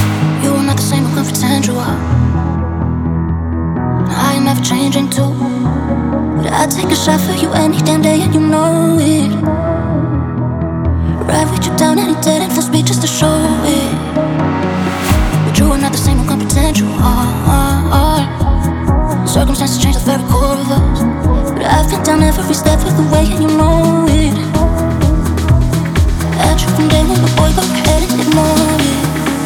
You are not the same, I can't pretend you are. I am ever changing too, but I'd take a shot for you any damn day, and you know it. Ride with you down any dead end, full speed just to show it. But you are not the same, I can't pretend you are. Circumstances change the very core of us, but I've been down every step of the way, and you know it. At you from day one, but boy, go ahead and ignore it.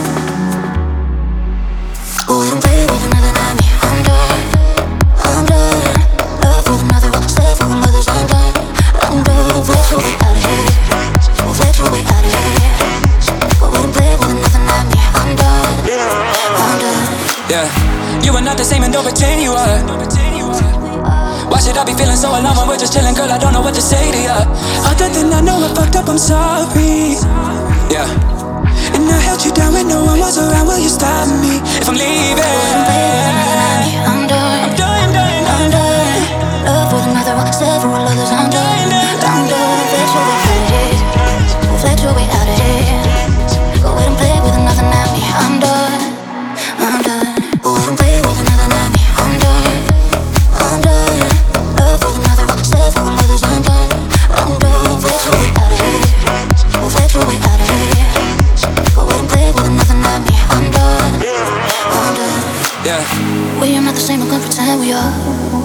Go ahead and play with another night, me, I'm done. I'm done. Love with another one, step for others, I'm done. I'm done. Let your way out of here. Let your way out of here. Go ahead and play with another night, me, I'm done. I'm done. Yeah, you are not the same and don't pretend you are. Why should I be feeling so alone when we're just chilling, girl? I don't know what to say to ya. Other than I know I fucked up, I'm sorry. Yeah. And I held you down when no one was around. Will you stop me if I'm leaving? I'm done. I'm done, I'm done. Love with another one, several others. I'm done. I'm done. Let your way out of here. Go ahead and play with another night, me. I'm done. I'm done. Go ahead and play with another night, me. I'm done. I'm done. Love with another one, several others. I'm done. I'm done. Let your way out of here. Let your way out of here. Go ahead and play with another night, me. I'm done. I'm done. Yeah. We are not the same, I can't pretend we are.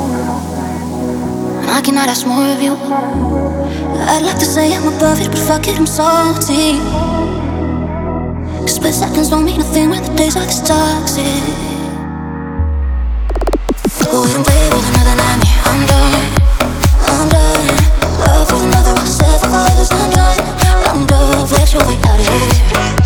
And I cannot ask more of you. I'd like to say I'm above it, but fuck it, I'm salty. Split seconds don't mean a thing when the days are this toxic. Go ahead and play with another night, me. I'm done. I'm done. Love with another one, several others. I'm done. I'm done. Let your way out of here.